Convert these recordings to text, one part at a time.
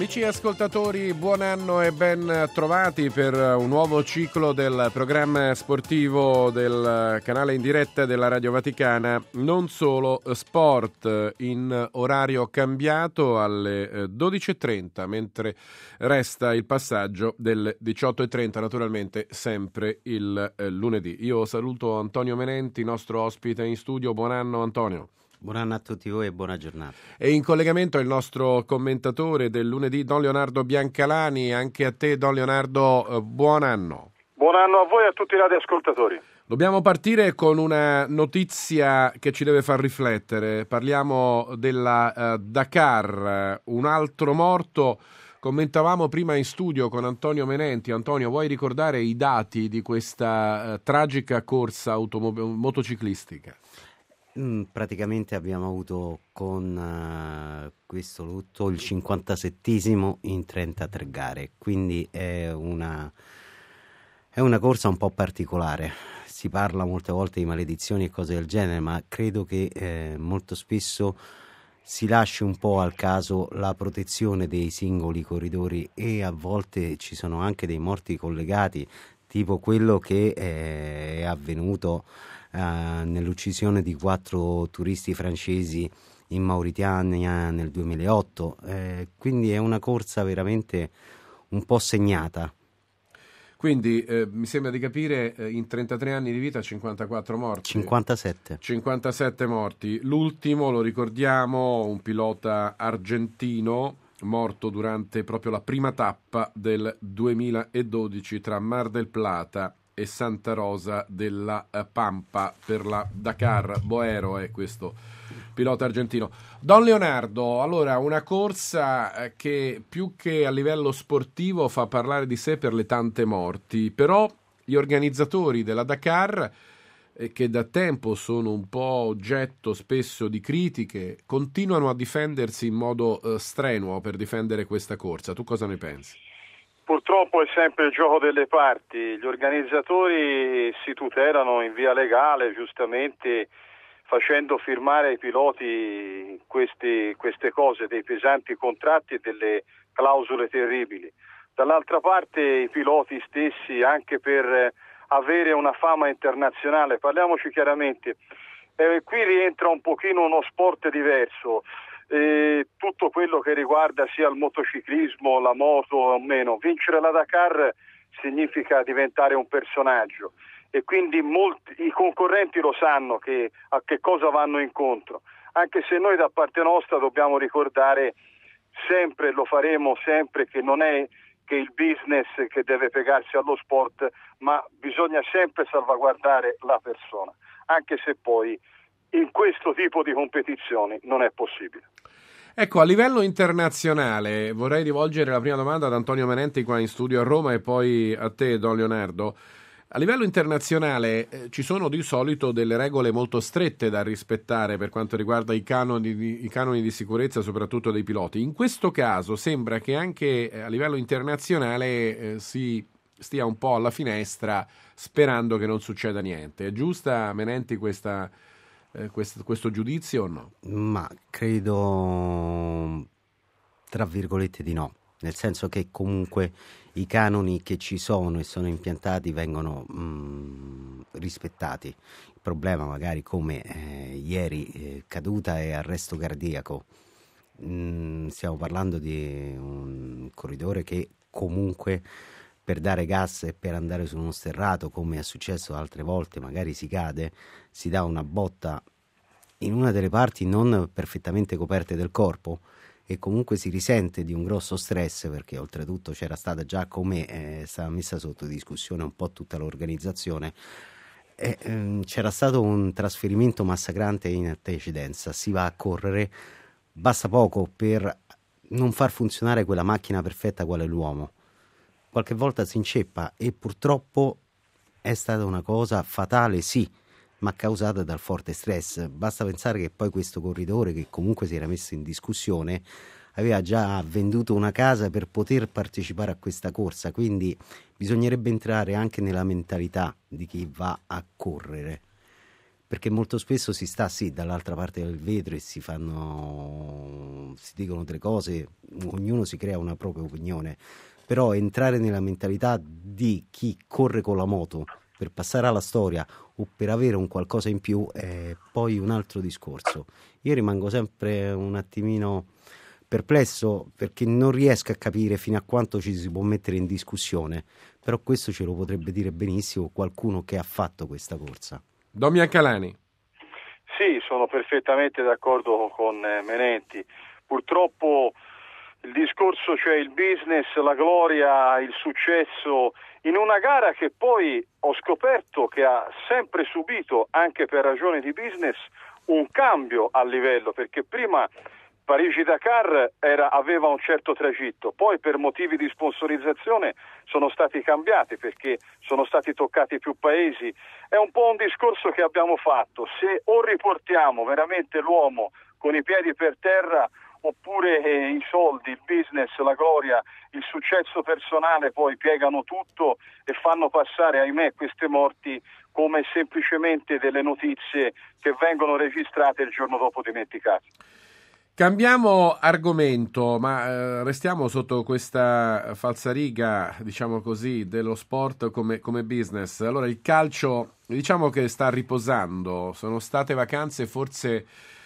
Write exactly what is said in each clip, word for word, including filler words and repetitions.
Amici ascoltatori, buon anno e ben trovati per un nuovo ciclo del programma sportivo del canale in diretta della Radio Vaticana, Non Solo Sport, in orario cambiato alle dodici e trenta, mentre resta il passaggio del diciotto e trenta, naturalmente sempre il lunedì. Io saluto Antonio Menenti, nostro ospite in studio. Buon anno Antonio. Buon anno a tutti voi e buona giornata. E in collegamento il nostro commentatore del lunedì, Don Leonardo Biancalani. Anche a te, Don Leonardo, buon anno. Buon anno a voi e a tutti i radioascoltatori. Dobbiamo partire con una notizia che ci deve far riflettere. Parliamo della uh, Dakar, un altro morto. Commentavamo prima in studio con Antonio Menenti. Antonio, vuoi ricordare i dati di questa uh, tragica corsa automo- motociclistica? Praticamente abbiamo avuto con uh, questo lutto il cinquantasettesimo in trentatré gare, quindi è una, è una corsa un po' particolare. Si parla molte volte di maledizioni e cose del genere, ma credo che eh, molto spesso si lasci un po' al caso la protezione dei singoli corridori e a volte ci sono anche dei morti collegati, tipo quello che eh, è avvenuto Uh, nell'uccisione di quattro turisti francesi in Mauritania nel duemilaotto, eh, quindi è una corsa veramente un po' segnata. Quindi eh, mi sembra di capire eh, in trentatré anni di vita cinquantaquattro morti. cinquantasette. cinquantasette morti. L'ultimo, lo ricordiamo, un pilota argentino morto durante proprio la prima tappa del duemiladodici tra Mar del Plata e Santa Rosa della Pampa per la Dakar. Boero è questo pilota argentino. Don Leonardo, allora una corsa che più che a livello sportivo fa parlare di sé per le tante morti, però gli organizzatori della Dakar, eh, che da tempo sono un po' oggetto spesso di critiche, continuano a difendersi in modo eh, strenuo per difendere questa corsa. Tu cosa ne pensi? Purtroppo è sempre il gioco delle parti. Gli organizzatori si tutelano in via legale, giustamente facendo firmare ai piloti questi, queste cose, dei pesanti contratti e delle clausole terribili. Dall'altra parte i piloti stessi, anche per avere una fama internazionale, parliamoci chiaramente, eh, qui rientra un pochino uno sport diverso. Eh, tutto quello che riguarda sia il motociclismo, la moto o meno, vincere la Dakar significa diventare un personaggio e quindi molti, i concorrenti lo sanno che, a che cosa vanno incontro, anche se noi da parte nostra dobbiamo ricordare sempre, lo faremo sempre, che non è che il business che deve piegarsi allo sport, ma bisogna sempre salvaguardare la persona, anche se poi in questo tipo di competizioni non è possibile. Ecco, a livello internazionale vorrei rivolgere la prima domanda ad Antonio Menenti qua in studio a Roma e poi a te, Don Leonardo. A livello internazionale eh, ci sono di solito delle regole molto strette da rispettare per quanto riguarda i canoni di, i canoni di sicurezza, soprattutto dei piloti. In questo caso sembra che anche eh, a livello internazionale eh, si stia un po' alla finestra sperando che non succeda niente. È giusta, Menenti, questa... Eh, questo, questo giudizio o no? Ma credo tra virgolette di no, nel senso che comunque i canoni che ci sono e sono impiantati vengono mh, rispettati. Il problema magari come eh, ieri eh, caduta e arresto cardiaco, mh, stiamo parlando di un corridore che comunque per dare gas e per andare su uno sterrato, come è successo altre volte, magari si cade, si dà una botta in una delle parti non perfettamente coperte del corpo e comunque si risente di un grosso stress, perché oltretutto c'era stata già, come eh, stava messa sotto discussione un po' tutta l'organizzazione, e, ehm, c'era stato un trasferimento massacrante in antecedenza. Si va a correre, basta poco per non far funzionare quella macchina perfetta qual è l'uomo. Qualche volta si inceppa e purtroppo è stata una cosa fatale, sì, ma causata dal forte stress. Basta pensare che poi questo corridore, che comunque si era messo in discussione, aveva già venduto una casa per poter partecipare a questa corsa, quindi bisognerebbe entrare anche nella mentalità di chi va a correre. perché molto spesso si sta sì dall'altra parte del vetro e si fanno, si dicono delle cose, ognuno si crea una propria opinione, però entrare nella mentalità di chi corre con la moto per passare alla storia o per avere un qualcosa in più è poi un altro discorso. Io rimango sempre un attimino perplesso perché non riesco a capire fino a quanto ci si può mettere in discussione, però questo ce lo potrebbe dire benissimo qualcuno che ha fatto questa corsa. Don Biancalani. Sì, sono perfettamente d'accordo con Menenti. Purtroppo il discorso, cioè il business, la gloria, il successo, in una gara che poi ho scoperto che ha sempre subito, anche per ragioni di business, un cambio a livello, perché prima Parigi-Dakar era, aveva un certo tragitto, poi per motivi di sponsorizzazione sono stati cambiati perché sono stati toccati più paesi. È un po' un discorso che abbiamo fatto: se o riportiamo veramente l'uomo con i piedi per terra, oppure eh, i soldi, il business, la gloria, il successo personale poi piegano tutto e fanno passare, ahimè, queste morti come semplicemente delle notizie che vengono registrate il giorno dopo dimenticate. Cambiamo argomento, ma eh, restiamo sotto questa falsariga, diciamo così, dello sport come, come business. Allora, il calcio, diciamo che sta riposando, sono state vacanze forse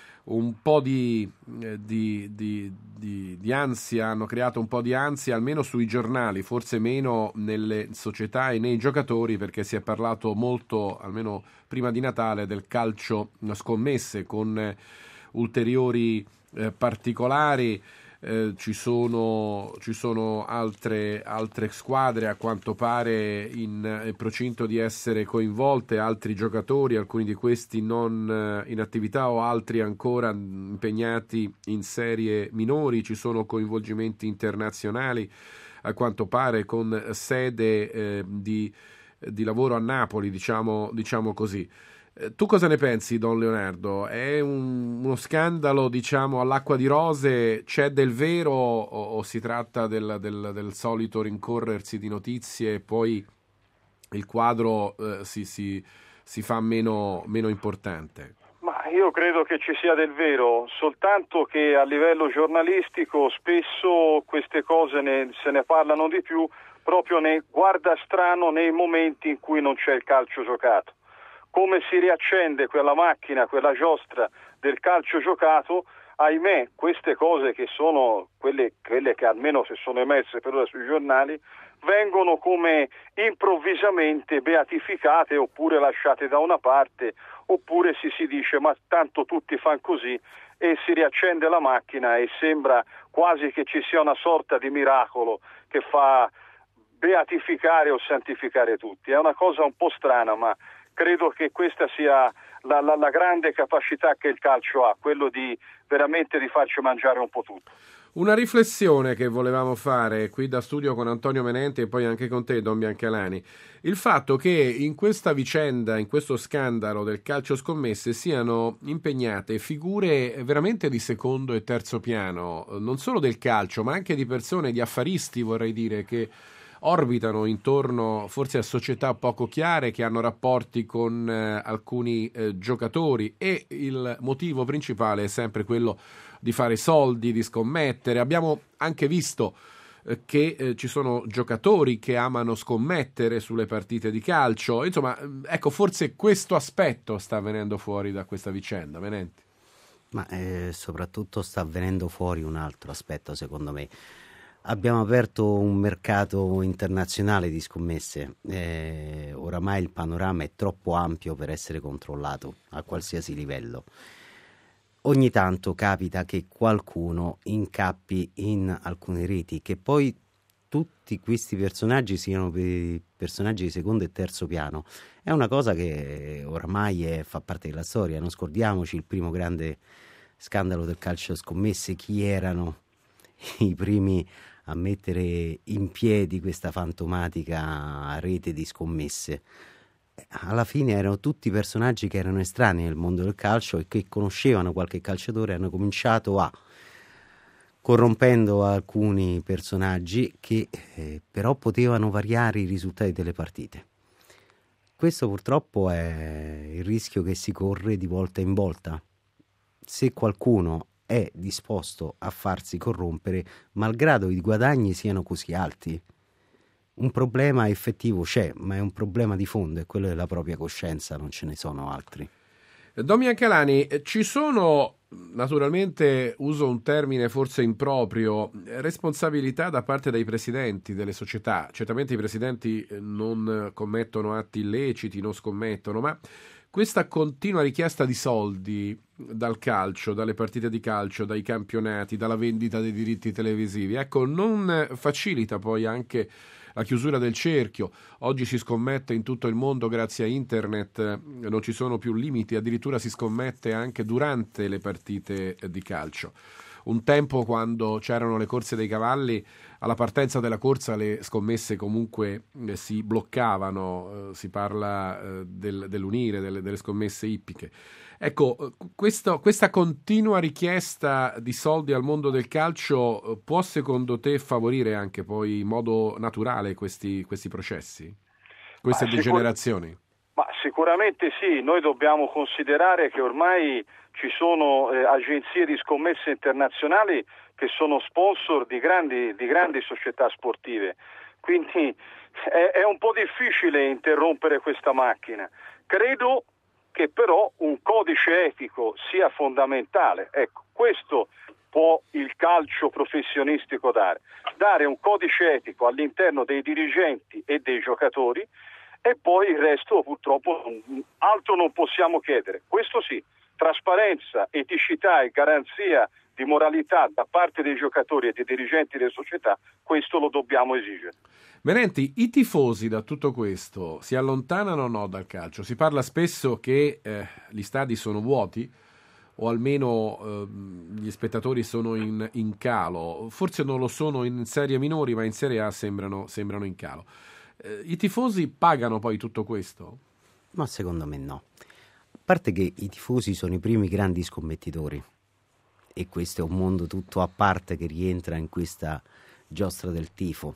un po' di, eh, di, di, di, di ansia, hanno creato un po' di ansia, almeno sui giornali, forse meno nelle società e nei giocatori, perché si è parlato molto, almeno prima di Natale, del calcio scommesse con eh, ulteriori Eh, particolari. Eh, ci sono, ci sono altre, altre squadre a quanto pare in eh, procinto di essere coinvolte, altri giocatori, alcuni di questi non eh, in attività o altri ancora impegnati in serie minori. Ci sono coinvolgimenti internazionali a quanto pare con sede eh, di, di lavoro a Napoli, diciamo, diciamo così. Tu cosa ne pensi, Don Leonardo? È un, uno scandalo, diciamo, all'acqua di rose? C'è del vero o, o si tratta del, del, del solito rincorrersi di notizie e poi il quadro eh, si, si, si fa meno, meno importante? Ma io credo che ci sia del vero, soltanto che a livello giornalistico spesso queste cose ne, se ne parlano di più proprio nei guardastrano nei momenti in cui non c'è il calcio giocato. Come si riaccende quella macchina, quella giostra del calcio giocato, ahimè, queste cose che sono quelle, quelle che almeno se sono emerse per ora sui giornali, vengono come improvvisamente beatificate oppure lasciate da una parte, oppure si si dice ma tanto tutti fanno così e si riaccende la macchina e sembra quasi che ci sia una sorta di miracolo che fa beatificare o santificare tutti. È una cosa un po' strana, ma credo che questa sia la, la, la grande capacità che il calcio ha, quello di veramente di farci mangiare un po' tutto. Una riflessione che volevamo fare qui da studio con Antonio Menenti e poi anche con te, Don Biancalani. Il fatto che in questa vicenda, in questo scandalo del calcio scommesse siano impegnate figure veramente di secondo e terzo piano, non solo del calcio, ma anche di persone, di affaristi, vorrei dire, che orbitano intorno forse a società poco chiare, che hanno rapporti con eh, alcuni eh, giocatori, e il motivo principale è sempre quello di fare soldi, di scommettere. Abbiamo anche visto eh, che eh, ci sono giocatori che amano scommettere sulle partite di calcio. Insomma, ecco, forse questo aspetto sta venendo fuori da questa vicenda, Menenti. Ma eh, soprattutto sta venendo fuori un altro aspetto, secondo me. Abbiamo aperto un mercato internazionale di scommesse, eh, oramai il panorama è troppo ampio per essere controllato a qualsiasi livello. Ogni tanto capita che qualcuno incappi in alcune reti, che poi tutti questi personaggi siano personaggi di secondo e terzo piano. È una cosa che oramai è, fa parte della storia. Non scordiamoci il primo grande scandalo del calcio scommesse, chi erano i primi a mettere in piedi questa fantomatica rete di scommesse. Alla fine erano tutti personaggi che erano estranei al mondo del calcio e che conoscevano qualche calciatore, hanno cominciato a, corrompendo alcuni personaggi che eh, però potevano variare i risultati delle partite. Questo purtroppo è il rischio che si corre di volta in volta. Se qualcuno è disposto a farsi corrompere, malgrado i guadagni siano così alti, un problema effettivo c'è, ma è un problema di fondo, è quello della propria coscienza, non ce ne sono altri. Domian Calani, ci sono, naturalmente uso un termine forse improprio, responsabilità da parte dei presidenti delle società. Certamente i presidenti non commettono atti illeciti, non scommettono, ma questa continua richiesta di soldi dal calcio, dalle partite di calcio, dai campionati, dalla vendita dei diritti televisivi, ecco, non facilita poi anche la chiusura del cerchio. Oggi si scommette in tutto il mondo grazie a internet, non ci sono più limiti, addirittura si scommette anche durante le partite di calcio. Un tempo, quando c'erano le corse dei cavalli, alla partenza della corsa le scommesse comunque eh, si bloccavano, eh, si parla eh, del, dell'unire, delle, delle scommesse ippiche. Ecco, questo, questa continua richiesta di soldi al mondo del calcio può secondo te favorire anche poi in modo naturale questi, questi processi, queste ma degenerazioni? Sicur- ma sicuramente sì, noi dobbiamo considerare che ormai ci sono eh, agenzie di scommesse internazionali che sono sponsor di grandi, di grandi società sportive, quindi è, è un po' difficile interrompere questa macchina. Credo che però un codice etico sia fondamentale. Ecco, questo può il calcio professionistico dare. Dare un codice etico all'interno dei dirigenti e dei giocatori, e poi il resto purtroppo altro non possiamo chiedere. Questo sì, trasparenza, eticità e garanzia di moralità da parte dei giocatori e dei dirigenti delle società, questo lo dobbiamo esigere. Menenti, i tifosi da tutto questo si allontanano o no dal calcio? Si parla spesso che eh, gli stadi sono vuoti, o almeno eh, gli spettatori sono in, in calo. Forse non lo sono in serie minori, ma in Serie A sembrano, sembrano in calo. Eh, I tifosi pagano poi tutto questo? Ma secondo me no. A parte che i tifosi sono i primi grandi scommettitori, e questo è un mondo tutto a parte che rientra in questa giostra del tifo.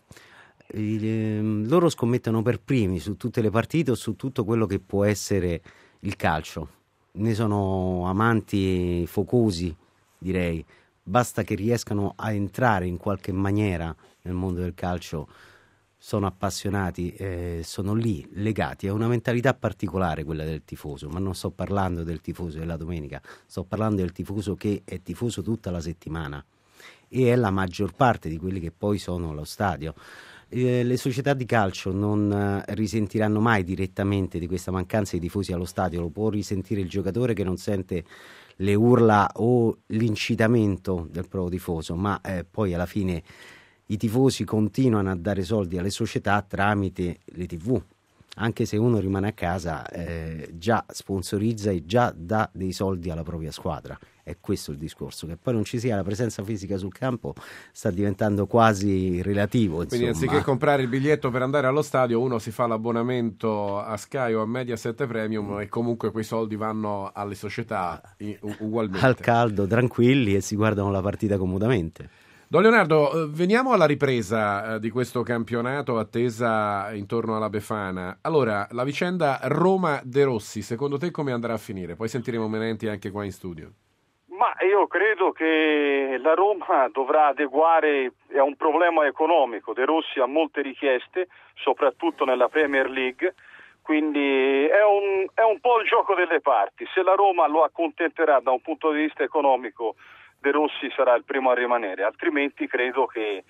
Il, eh, loro scommettono per primi su tutte le partite o su tutto quello che può essere il calcio. Ne sono amanti focosi, direi. Basta che riescano a entrare in qualche maniera nel mondo del calcio, sono appassionati, eh, sono lì legati. È una mentalità particolare quella del tifoso, ma non sto parlando del tifoso della domenica, sto parlando del tifoso che è tifoso tutta la settimana, e è la maggior parte di quelli che poi sono allo stadio. Eh, le società di calcio non eh, risentiranno mai direttamente di questa mancanza di tifosi allo stadio. Lo può risentire il giocatore che non sente le urla o l'incitamento del proprio tifoso, ma eh, poi alla fine i tifosi continuano a dare soldi alle società tramite le tivù. Anche se uno rimane a casa, eh, già sponsorizza e già dà dei soldi alla propria squadra. È questo il discorso. Che poi non ci sia la presenza fisica sul campo sta diventando quasi relativo, insomma. Quindi anziché comprare il biglietto per andare allo stadio, uno si fa l'abbonamento a Sky o a Mediaset Premium, e comunque quei soldi vanno alle società ugualmente. Al caldo, tranquilli, e si guardano la partita comodamente. Don Leonardo, veniamo alla ripresa di questo campionato attesa intorno alla Befana. Allora, la vicenda Roma-De Rossi, secondo te come andrà a finire? Poi sentiremo Menenti anche qua in studio. Ma io credo che la Roma dovrà adeguare, è un problema economico. De Rossi ha molte richieste, soprattutto nella Premier League, quindi è un, è un po' il gioco delle parti. Se la Roma lo accontenterà da un punto di vista economico, De Rossi sarà il primo a rimanere, altrimenti credo che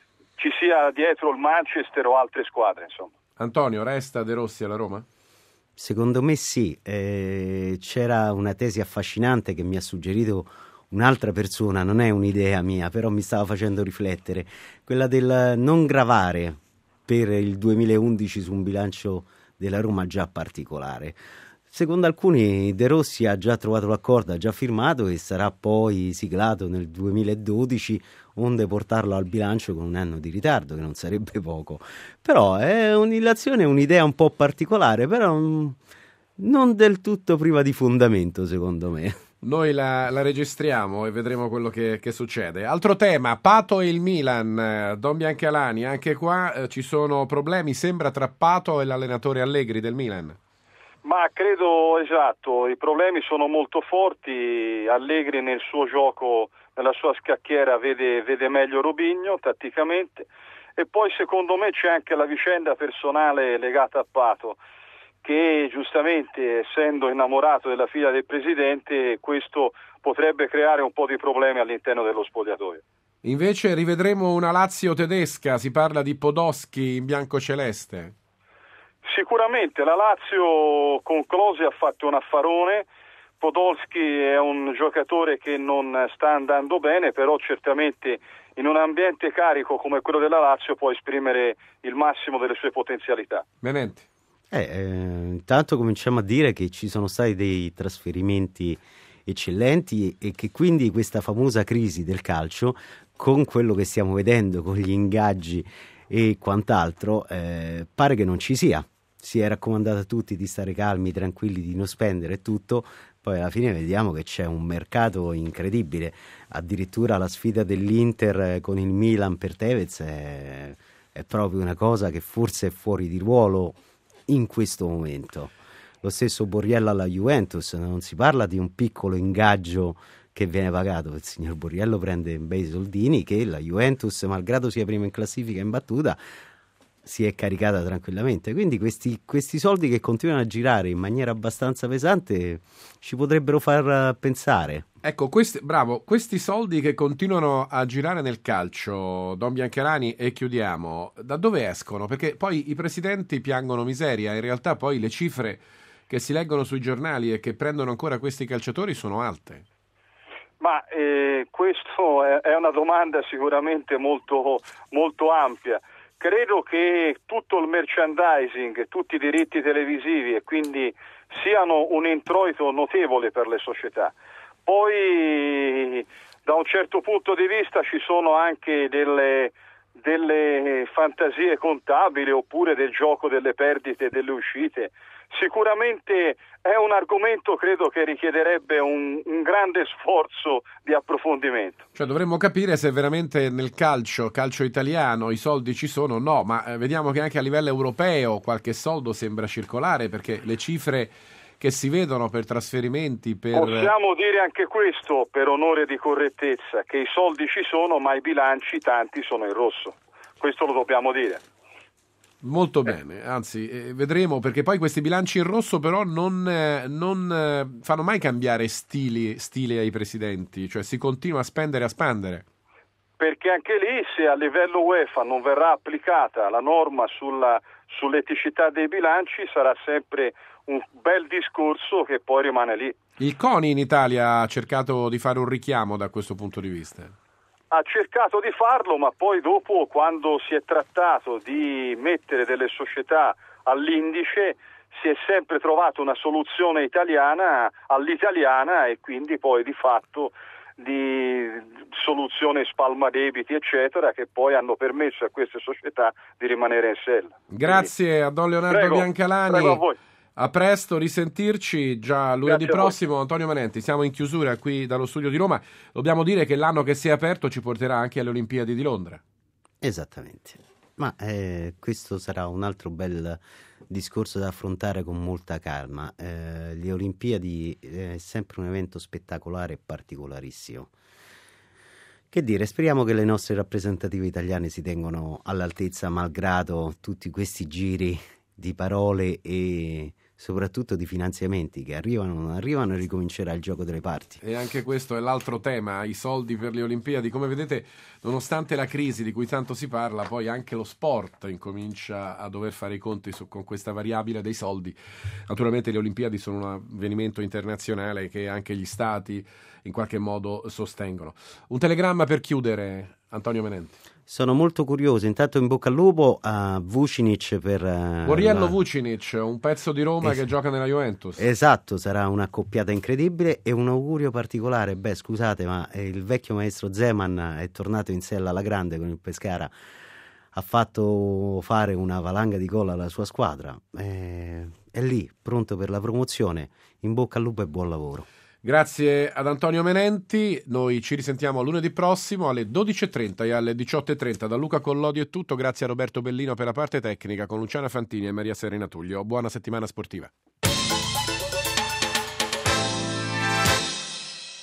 ci sia dietro il Manchester o altre squadre, insomma. Antonio, resta De Rossi alla Roma? Secondo me sì. Eh, c'era una tesi affascinante che mi ha suggerito un'altra persona, non è un'idea mia, però mi stava facendo riflettere, quella del non gravare per il duemilaundici su un bilancio della Roma già particolare. Secondo alcuni De Rossi ha già trovato l'accordo, ha già firmato, e sarà poi siglato nel duemiladodici, onde portarlo al bilancio con un anno di ritardo, che non sarebbe poco. Però è un'illazione, un'idea un po' particolare, però non del tutto priva di fondamento, secondo me. Noi la, la registriamo e vedremo quello che, che succede. Altro tema, Pato e il Milan, Don Biancalani, anche qua eh, ci sono problemi, sembra, tra Pato e l'allenatore Allegri del Milan. Ma credo, esatto, i problemi sono molto forti. Allegri nel suo gioco, nella sua scacchiera vede, vede meglio Robinho tatticamente, e poi secondo me c'è anche la vicenda personale legata a Pato, che giustamente, essendo innamorato della figlia del presidente, questo potrebbe creare un po' di problemi all'interno dello spogliatoio. Invece rivedremo una Lazio tedesca, si parla di Podolski in biancoceleste. Sicuramente la Lazio con Klose ha fatto un affarone. Podolski è un giocatore che non sta andando bene, però certamente in un ambiente carico come quello della Lazio può esprimere il massimo delle sue potenzialità. Menenti. Eh, eh, intanto cominciamo a dire che ci sono stati dei trasferimenti eccellenti e che quindi questa famosa crisi del calcio, con quello che stiamo vedendo, con gli ingaggi e quant'altro, eh, pare che non ci sia. Si è raccomandato a tutti di stare calmi, tranquilli, di non spendere e tutto, poi alla fine vediamo che c'è un mercato incredibile, addirittura la sfida dell'Inter con il Milan per Tevez è, è proprio una cosa che forse è fuori di ruolo in questo momento. Lo stesso Borriello alla Juventus, non si parla di un piccolo ingaggio che viene pagato, il signor Borriello prende bei soldini che la Juventus, malgrado sia prima in classifica in battuta, si è caricata tranquillamente, quindi questi, questi soldi che continuano a girare in maniera abbastanza pesante ci potrebbero far pensare. Ecco, questi, bravo, questi soldi che continuano a girare nel calcio, Don Biancalani, e chiudiamo, da dove escono? Perché poi i presidenti piangono miseria, in realtà poi le cifre che si leggono sui giornali e che prendono ancora questi calciatori sono alte. Ma eh, questo è, è una domanda sicuramente molto, molto ampia. Credo che tutto il merchandising, tutti i diritti televisivi e quindi siano un introito notevole per le società. Poi da un certo punto di vista ci sono anche delle, delle fantasie contabili oppure del gioco delle perdite e delle uscite. Sicuramente è un argomento, credo, che richiederebbe un, un grande sforzo di approfondimento. Cioè dovremmo capire se veramente nel calcio, calcio italiano, i soldi ci sono o no, ma eh, vediamo che anche a livello europeo qualche soldo sembra circolare, perché le cifre che si vedono per trasferimenti, per... Possiamo dire anche questo, per onore di correttezza, che i soldi ci sono, ma i bilanci tanti sono in rosso. Questo lo dobbiamo dire. Molto bene, anzi eh, vedremo, perché poi questi bilanci in rosso però non, eh, non eh, fanno mai cambiare stili, stili ai presidenti, cioè si continua a spendere e a spandere. Perché anche lì, se a livello UEFA non verrà applicata la norma sulla, sull'eticità dei bilanci, sarà sempre un bel discorso che poi rimane lì. Il CONI in Italia ha cercato di fare un richiamo da questo punto di vista. Ha cercato di farlo, ma poi dopo, quando si è trattato di mettere delle società all'indice, si è sempre trovato una soluzione italiana all'italiana e quindi poi di fatto di soluzione spalmadebiti eccetera, che poi hanno permesso a queste società di rimanere in sella. Grazie quindi, a Don Leonardo prego, Biancalani. Prego a voi. A presto, risentirci già lunedì prossimo. Antonio Manenti, siamo in chiusura qui dallo studio di Roma. Dobbiamo dire che l'anno che si è aperto ci porterà anche alle Olimpiadi di Londra. Esattamente, ma eh, questo sarà un altro bel discorso da affrontare con molta calma. Eh, le Olimpiadi è sempre un evento spettacolare e particolarissimo. Che dire, speriamo che le nostre rappresentative italiane si tengano all'altezza, malgrado tutti questi giri di parole e soprattutto di finanziamenti che arrivano o non arrivano, e ricomincerà il gioco delle parti. E anche questo è l'altro tema, i soldi per le Olimpiadi. Come vedete, nonostante la crisi di cui tanto si parla, poi anche lo sport incomincia a dover fare i conti su, con questa variabile dei soldi. Naturalmente le Olimpiadi sono un avvenimento internazionale che anche gli stati in qualche modo sostengono. Un telegramma per chiudere, Antonio Menenti. Sono molto curioso, intanto in bocca al lupo a Vucinic per... Uh, Borriello la... Vucinic, un pezzo di Roma es- che gioca nella Juventus. Esatto, sarà una accoppiata incredibile, e un augurio particolare, beh scusate ma il vecchio maestro Zeman è tornato in sella alla grande con il Pescara, ha fatto fare una valanga di gol alla sua squadra, è, è lì, pronto per la promozione, in bocca al lupo e buon lavoro. Grazie ad Antonio Menenti, noi ci risentiamo lunedì prossimo alle dodici e trenta e alle diciotto e trenta. Da Luca Collodi è tutto, grazie a Roberto Bellino per la parte tecnica, con Luciana Fantini e Maria Serena Tullio. Buona settimana sportiva.